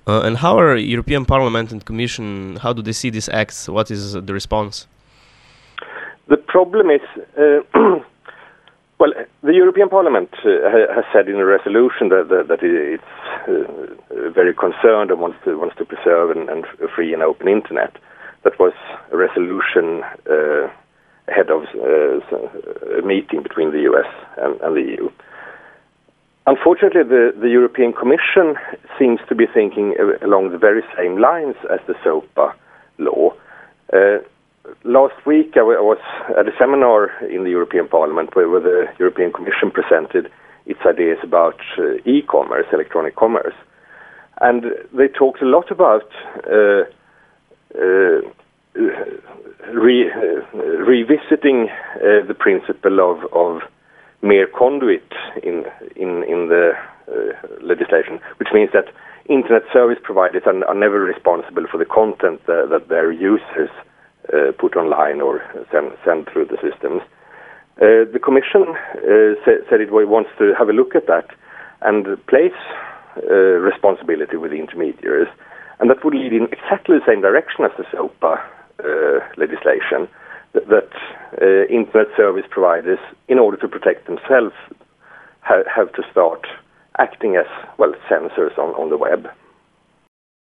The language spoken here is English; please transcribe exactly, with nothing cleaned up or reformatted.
Uh, and how are European Parliament and Commission, how do they see these acts? What is the response? The problem is, uh, well, the European Parliament uh, has said in a resolution that, that, that it's uh, very concerned and wants to, wants to preserve an, and a free and open internet. That was a resolution uh, ahead of uh, a meeting between the U S and, and the E U. Unfortunately, the, the European Commission seems to be thinking along the very same lines as the SOPA law. Uh, last week, I, w- I was at a seminar in the European Parliament where, where the European Commission presented its ideas about uh, e-commerce, electronic commerce. And they talked a lot about uh, uh, re, uh, revisiting uh, the principle of, of mere conduit in in in the uh, legislation, which means that internet service providers are, are never responsible for the content uh, that their users uh, put online or send send through the systems. Uh, the Commission uh, sa- said it wants to have a look at that and place uh, responsibility with the intermediaries, and that would lead in exactly the same direction as the SOPA uh, legislation. That uh, internet service providers, in order to protect themselves, ha- have to start acting as, well, censors on, on the web.